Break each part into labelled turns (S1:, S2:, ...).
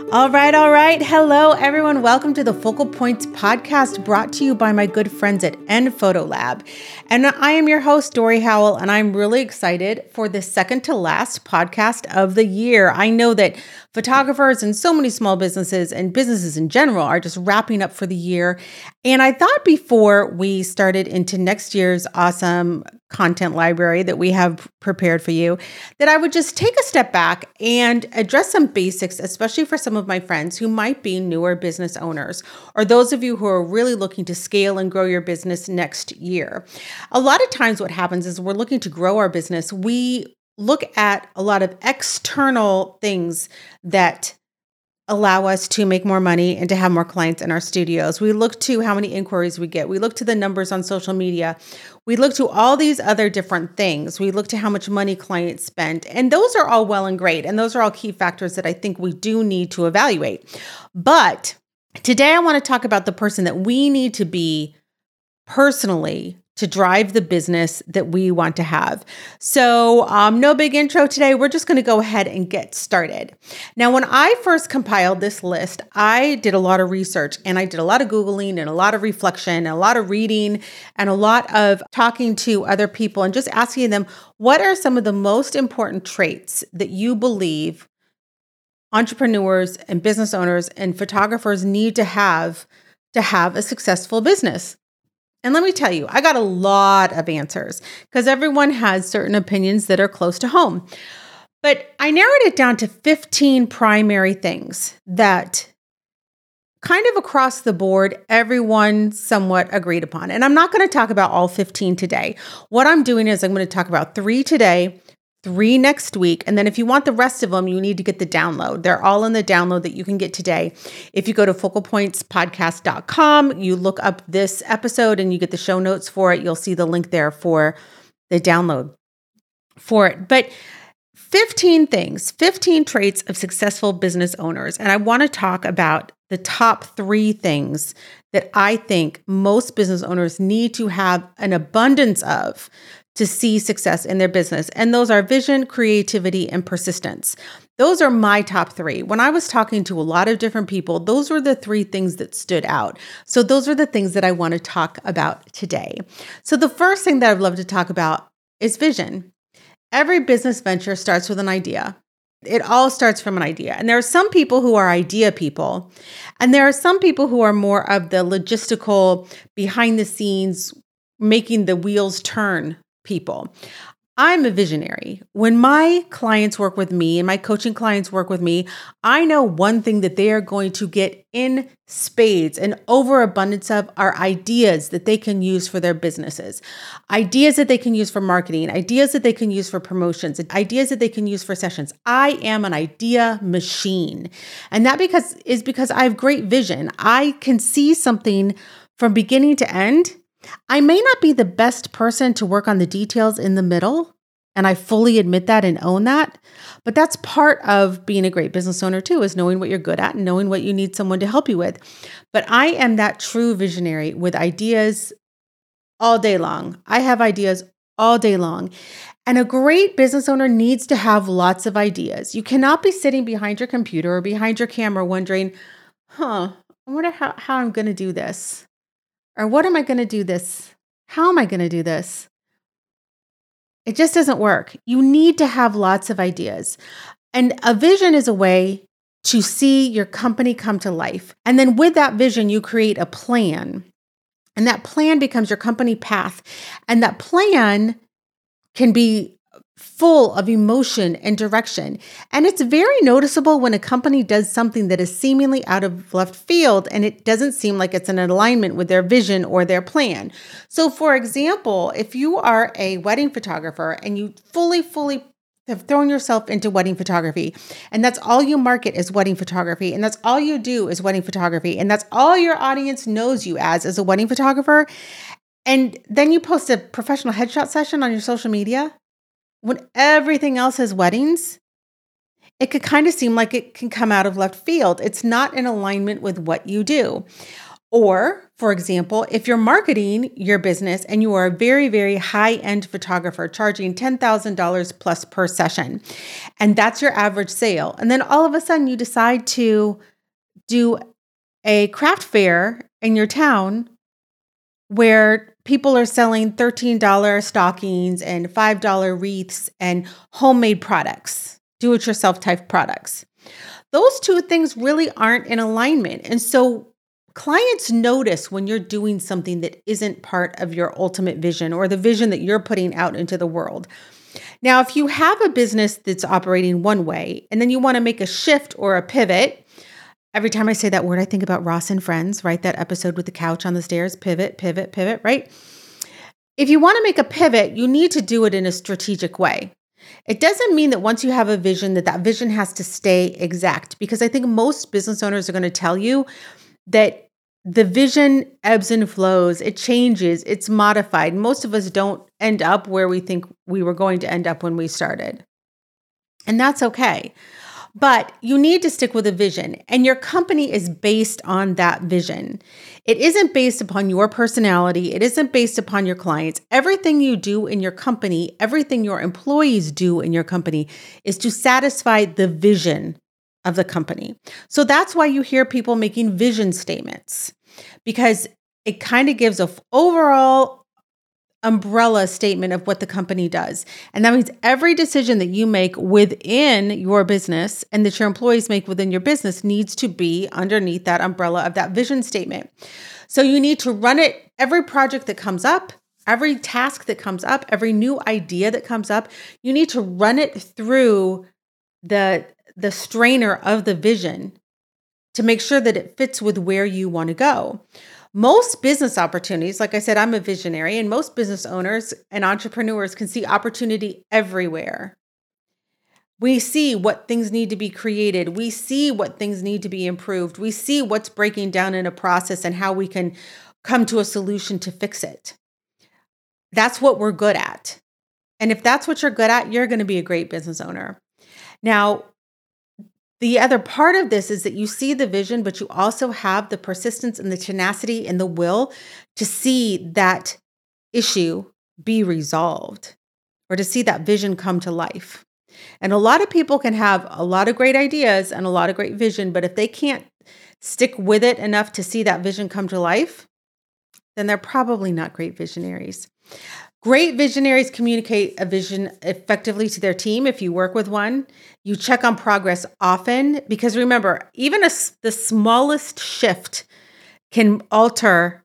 S1: All right. Hello, everyone. Welcome to the Focal Points podcast brought to you by my good friends at nPhoto-Lab. And I am your host, Dory Howell, and I'm really excited for the second to last podcast of the year. I know that photographers and so many small businesses and businesses in general are just wrapping up for the year. And I thought before we started into next year's awesome content library that we have prepared for you, that I would just take a step back and address some basics, especially for some of my friends who might be newer business owners, or those of you who are really looking to scale and grow your business next year. A lot of times what happens is we're looking to grow our business. We look at a lot of external things that allow us to make more money and to have more clients in our studios. We look to how many inquiries we get. We look to the numbers on social media. We look to all these other different things. We look to how much money clients spend. And those are all well and great. And those are all key factors that I think we do need to evaluate. But today I want to talk about the person that we need to be personally to drive the business that we want to have. So no big intro today. We're just going to go ahead and get started. Now, when I first compiled this list, I did a lot of research and I did a lot of Googling and a lot of reflection and a lot of reading and a lot of talking to other people and just asking them, what are some of the most important traits that you believe entrepreneurs and business owners and photographers need to have a successful business? And let me tell you, I got a lot of answers because everyone has certain opinions that are close to home. But I narrowed it down to 15 primary things that kind of across the board, everyone somewhat agreed upon. And I'm not going to talk about all 15 today. What I'm doing is I'm going to talk about 3 today, 3 next week. And then if you want the rest of them, you need to get the download. They're all in the download that you can get today. If you go to focalpointspodcast.com, you look up this episode and you get the show notes for it. You'll see the link there for the download for it. But 15 things, 15 traits of successful business owners. And I want to talk about the top 3 things that I think most business owners need to have an abundance of to see success in their business. And those are vision, creativity, and persistence. Those are my top 3. When I was talking to a lot of different people, those were the 3 things that stood out. So those are the things that I want to talk about today. So the first thing that I'd love to talk about is vision. Every business venture starts with an idea. It all starts from an idea. And there are some people who are idea people, and there are some people who are more of the logistical, behind the scenes, making the wheels turn people. I'm a visionary. When my clients work with me and my coaching clients work with me, I know one thing that they are going to get in spades and overabundance of are ideas that they can use for their businesses, ideas that they can use for marketing, ideas that they can use for promotions, ideas that they can use for sessions. I am an idea machine. And that is because I have great vision. I can see something from beginning to end. I may not be the best person to work on the details in the middle, and I fully admit that and own that, but that's part of being a great business owner too, is knowing what you're good at and knowing what you need someone to help you with. But I am that true visionary with ideas all day long. I have ideas all day long. And a great business owner needs to have lots of ideas. You cannot be sitting behind your computer or behind your camera wondering, I wonder how I'm going to do this. Or what am I going to do this? How am I going to do this? It just doesn't work. You need to have lots of ideas. And a vision is a way to see your company come to life. And then with that vision, you create a plan. And that plan becomes your company path. And that plan can be full of emotion and direction. And it's very noticeable when a company does something that is seemingly out of left field and it doesn't seem like it's in alignment with their vision or their plan. So for example, if you are a wedding photographer and you fully have thrown yourself into wedding photography, and that's all you market is wedding photography, and that's all you do is wedding photography, and that's all your audience knows you as a wedding photographer, and then you post a professional headshot session on your social media, when everything else is weddings, it could kind of seem like it can come out of left field. It's not in alignment with what you do. Or, for example, if you're marketing your business and you are a very, very high-end photographer charging $10,000 plus per session, and that's your average sale, and then all of a sudden you decide to do a craft fair in your town where people are selling $13 stockings and $5 wreaths and homemade products, do-it-yourself type products. Those two things really aren't in alignment. And so clients notice when you're doing something that isn't part of your ultimate vision or the vision that you're putting out into the world. Now, if you have a business that's operating one way and then you want to make a shift or a pivot, every time I say that word, I think about Ross and Friends, right? That episode with the couch on the stairs, pivot, pivot, pivot, right? If you want to make a pivot, you need to do it in a strategic way. It doesn't mean that once you have a vision, that vision has to stay exact, because I think most business owners are going to tell you that the vision ebbs and flows, it changes, it's modified. Most of us don't end up where we think we were going to end up when we started. And that's okay. But you need to stick with a vision, and your company is based on that vision. It isn't based upon your personality. It isn't based upon your clients. Everything you do in your company, everything your employees do in your company is to satisfy the vision of the company. So that's why you hear people making vision statements, because it kind of gives an overall umbrella statement of what the company does. And that means every decision that you make within your business and that your employees make within your business needs to be underneath that umbrella of that vision statement. So you need to run it, every project that comes up, every task that comes up, every new idea that comes up, you need to run it through the strainer of the vision to make sure that it fits with where you want to go. Most business opportunities, like I said, I'm a visionary, and most business owners and entrepreneurs can see opportunity everywhere. We see what things need to be created. We see what things need to be improved. We see what's breaking down in a process and how we can come to a solution to fix it. That's what we're good at. And if that's what you're good at, you're going to be a great business owner. Now, the other part of this is that you see the vision, but you also have the persistence and the tenacity and the will to see that issue be resolved or to see that vision come to life. And a lot of people can have a lot of great ideas and a lot of great vision, but if they can't stick with it enough to see that vision come to life, then they're probably not great visionaries. Great visionaries communicate a vision effectively to their team. If you work with one, you check on progress often, because remember, even the smallest shift can alter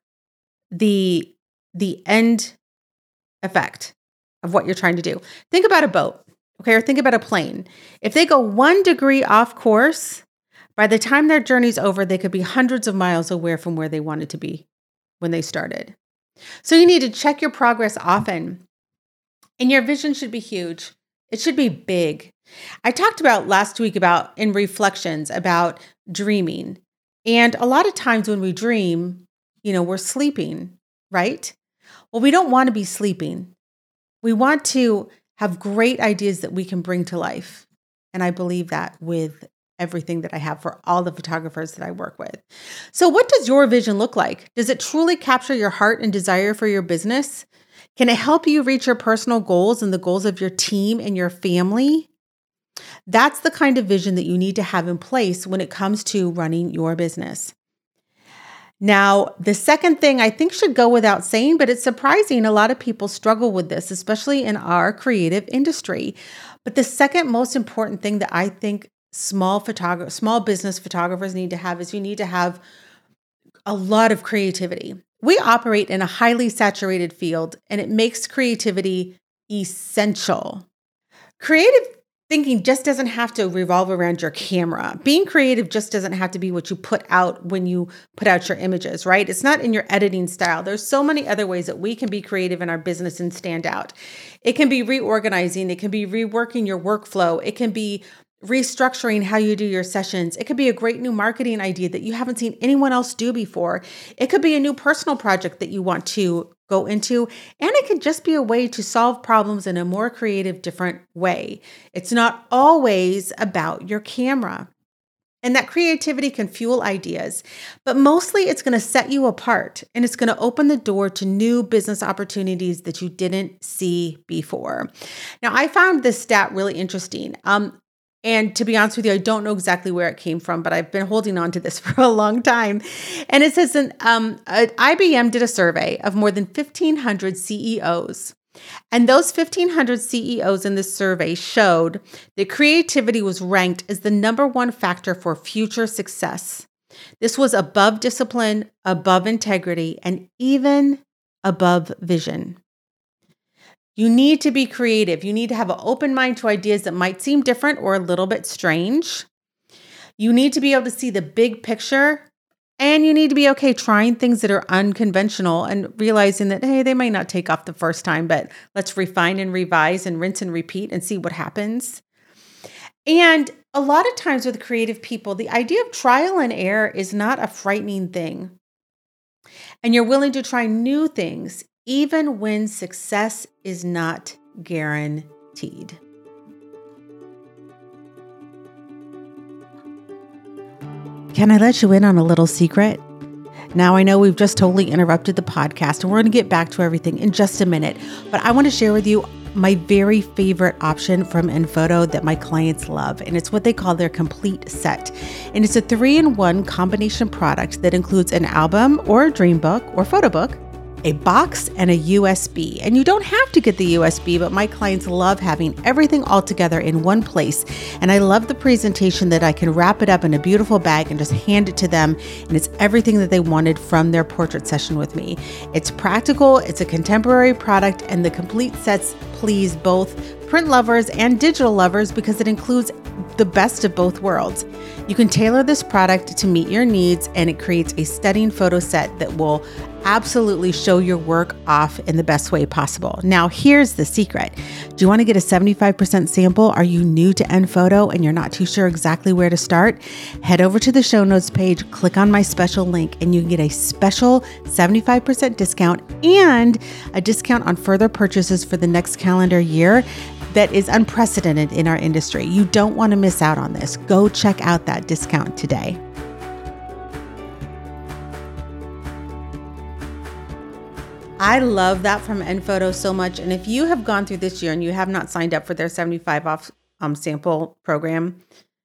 S1: the end effect of what you're trying to do. Think about a boat, okay, or think about a plane. If they go 1 degree off course, by the time their journey's over, they could be hundreds of miles away from where they wanted to be when they started. So you need to check your progress often. And your vision should be huge. It should be big. I talked about last week in reflections about dreaming. And a lot of times when we dream, we're sleeping, right? Well, we don't want to be sleeping. We want to have great ideas that we can bring to life. And I believe that with everything that I have for all the photographers that I work with. So what does your vision look like? Does it truly capture your heart and desire for your business? Can it help you reach your personal goals and the goals of your team and your family? That's the kind of vision that you need to have in place when it comes to running your business. Now, the second thing I think should go without saying, but it's surprising a lot of people struggle with this, especially in our creative industry. But the second most important thing that I think small business photographers need to have is you need to have a lot of creativity. We operate in a highly saturated field, and it makes creativity essential. Creative thinking just doesn't have to revolve around your camera. Being creative just doesn't have to be what you put out when you put out your images, right? It's not in your editing style. There's so many other ways that we can be creative in our business and stand out. It can be reorganizing. It can be reworking your workflow. It can be restructuring how you do your sessions. It could be a great new marketing idea that you haven't seen anyone else do before. It could be a new personal project that you want to go into, and it could just be a way to solve problems in a more creative, different way. It's not always about your camera. And that creativity can fuel ideas, but mostly it's going to set you apart and it's going to open the door to new business opportunities that you didn't see before. Now, I found this stat really interesting. And to be honest with you, I don't know exactly where it came from, but I've been holding on to this for a long time. And it says IBM did a survey of more than 1,500 CEOs. And those 1,500 CEOs in this survey showed that creativity was ranked as the number one factor for future success. This was above discipline, above integrity, and even above vision. You need to be creative. You need to have an open mind to ideas that might seem different or a little bit strange. You need to be able to see the big picture. And you need to be okay trying things that are unconventional and realizing that, hey, they might not take off the first time, but let's refine and revise and rinse and repeat and see what happens. And a lot of times with creative people, the idea of trial and error is not a frightening thing. And you're willing to try new things, even when success is not guaranteed. Can I let you in on a little secret? Now, I know we've just totally interrupted the podcast and we're going to get back to everything in just a minute, but I want to share with you my very favorite option from Enphoto that my clients love, and it's what they call their complete set. And it's a 3-in-1 combination product that includes an album or a dream book or photo book, a box, and a USB. And you don't have to get the USB, but my clients love having everything all together in one place. And I love the presentation that I can wrap it up in a beautiful bag and just hand it to them. And it's everything that they wanted from their portrait session with me. It's practical, it's a contemporary product, and the complete sets please both print lovers and digital lovers because it includes the best of both worlds. You can tailor this product to meet your needs, and it creates a stunning photo set that will absolutely show your work off in the best way possible. Now, here's the secret. Do you want to get a 75% sample? Are you new to Enphoto and you're not too sure exactly where to start? Head over to the show notes page, click on my special link, and you can get a special 75% discount and a discount on further purchases for the next calendar year. That is unprecedented in our industry. You don't want to miss out on this. Go check out that discount today. I love that from Enphoto so much. And if you have gone through this year and you have not signed up for their 75 off sample program,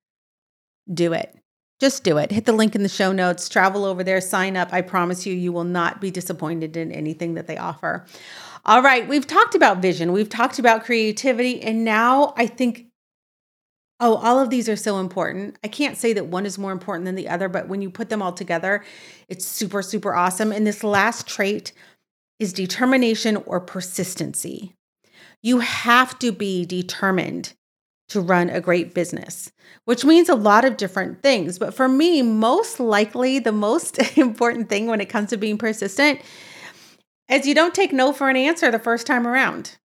S1: do it. Just do it. Hit the link in the show notes, travel over there, sign up. I promise you, you will not be disappointed in anything that they offer. All right, we've talked about vision, we've talked about creativity, and now I think, all of these are so important. I can't say that one is more important than the other, but when you put them all together, it's super, super awesome. And this last trait is determination or persistency. You have to be determined to run a great business, which means a lot of different things. But for me, most likely the most important thing when it comes to being persistent is you don't take no for an answer the first time around.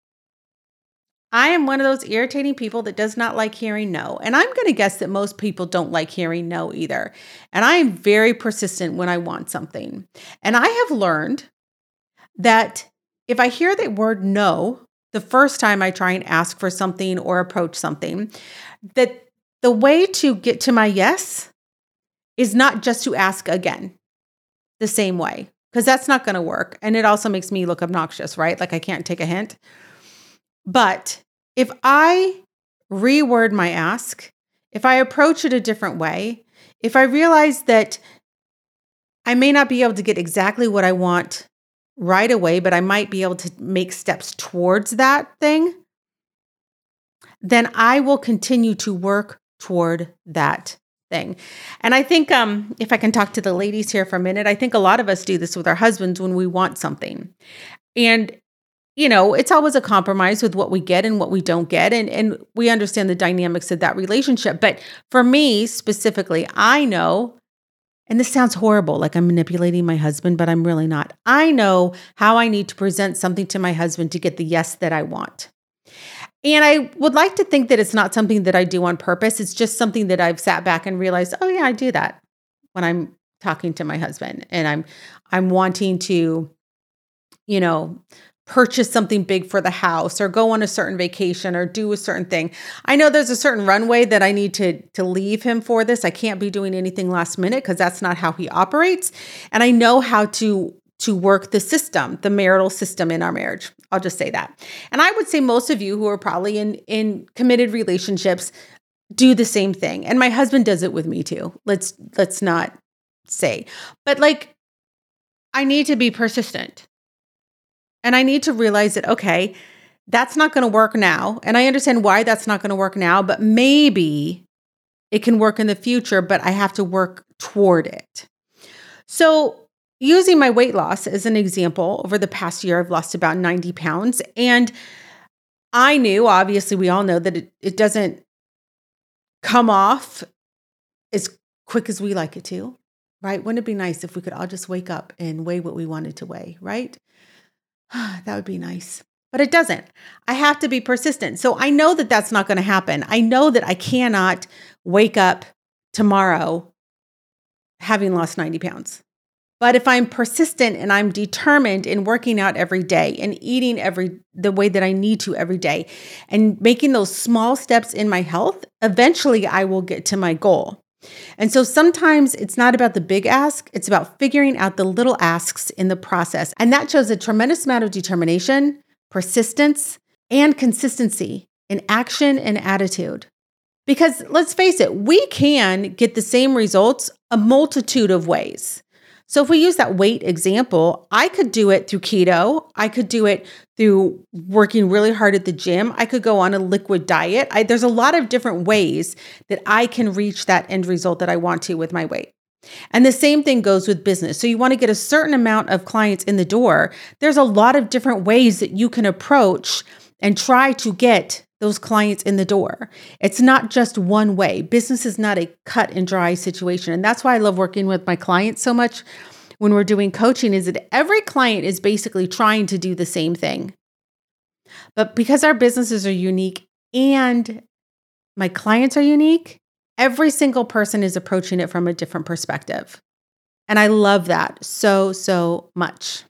S1: I am one of those irritating people that does not like hearing no. And I'm going to guess that most people don't like hearing no either. And I am very persistent when I want something. And I have learned that if I hear the word no the first time I try and ask for something or approach something, that the way to get to my yes is not just to ask again the same way, because that's not going to work. And it also makes me look obnoxious, right? Like I can't take a hint. But if I reword my ask, if I approach it a different way, if I realize that I may not be able to get exactly what I want right away, but I might be able to make steps towards that thing, then I will continue to work toward that thing. And I think if I can talk to the ladies here for a minute, I think a lot of us do this with our husbands when we want something. And, you know, it's always a compromise with what we get and what we don't get. And we understand the dynamics of that relationship. But for me specifically, I know, and this sounds horrible, like I'm manipulating my husband, but I'm really not. I know how I need to present something to my husband to get the yes that I want. And I would like to think that it's not something that I do on purpose. It's just something that I've sat back and realized, oh yeah, I do that when I'm talking to my husband and I'm wanting to, you know, purchase something big for the house or go on a certain vacation or do a certain thing. I know there's a certain runway that I need to leave him for this. I can't be doing anything last minute because that's not how he operates. And I know how to work the system, the marital system in our marriage. I'll just say that. And I would say most of you who are probably in committed relationships do the same thing. And my husband does it with me too. Let's not say. But like, I need to be persistent. And I need to realize that, okay, that's not going to work now. And I understand why that's not going to work now, but maybe it can work in the future, but I have to work toward it. So using my weight loss as an example, over the past year, I've lost about 90 pounds. And I knew, obviously, we all know that it doesn't come off as quick as we like it to, right? Wouldn't it be nice if we could all just wake up and weigh what we wanted to weigh, right? That would be nice. But it doesn't. I have to be persistent. So I know that that's not going to happen. I know that I cannot wake up tomorrow having lost 90 pounds. But if I'm persistent and I'm determined in working out every day and eating the way that I need to every day and making those small steps in my health, eventually I will get to my goal. And so sometimes it's not about the big ask, it's about figuring out the little asks in the process. And that shows a tremendous amount of determination, persistence, and consistency in action and attitude. Because let's face it, we can get the same results a multitude of ways. So if we use that weight example, I could do it through keto. I could do it through working really hard at the gym. I could go on a liquid diet. There's a lot of different ways that I can reach that end result that I want to with my weight. And the same thing goes with business. So you want to get a certain amount of clients in the door. There's a lot of different ways that you can approach and try to get those clients in the door. It's not just one way. Business is not a cut and dry situation. And that's why I love working with my clients so much when we're doing coaching, is that every client is basically trying to do the same thing. But because our businesses are unique and my clients are unique, every single person is approaching it from a different perspective. And I love that so much.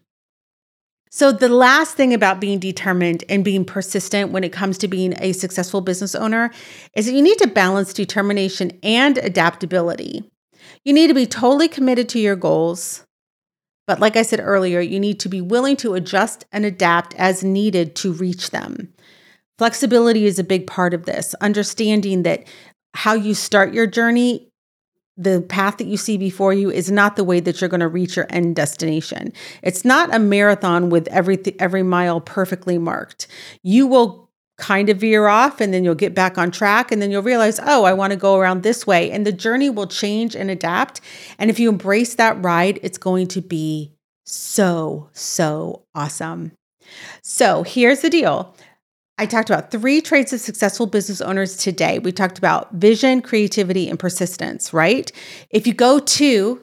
S1: So the last thing about being determined and being persistent when it comes to being a successful business owner is that you need to balance determination and adaptability. You need to be totally committed to your goals. But like I said earlier, you need to be willing to adjust and adapt as needed to reach them. Flexibility is a big part of this. Understanding that how you start your journey, the path that you see before you, is not the way that you're going to reach your end destination. It's not a marathon with every mile perfectly marked. You will kind of veer off and then you'll get back on track and then you'll realize, oh, I want to go around this way. And the journey will change and adapt. And if you embrace that ride, it's going to be so awesome. So here's the deal. I talked about 3 traits of successful business owners today. We talked about vision, creativity, and persistence, right? If you go to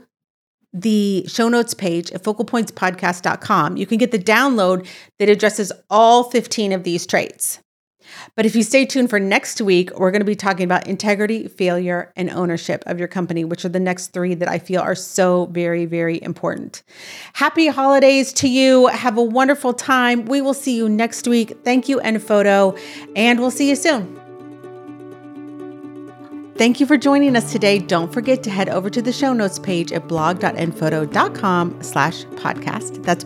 S1: the show notes page at focalpointspodcast.com, you can get the download that addresses all 15 of these traits. But if you stay tuned for next week, we're going to be talking about integrity, failure, and ownership of your company, which are the next 3 that I feel are so very important. Happy holidays to you. Have a wonderful time. We will see you next week. Thank you, Enphoto, and we'll see you soon. Thank you for joining us today. Don't forget to head over to the show notes page at blog.enphoto.com/podcast. That's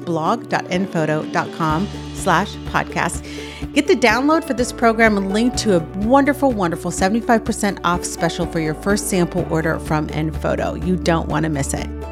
S1: blog.enphoto.com/podcast. Get the download for this program and link to a wonderful 75% off special for your first sample order from Enphoto. You don't want to miss it.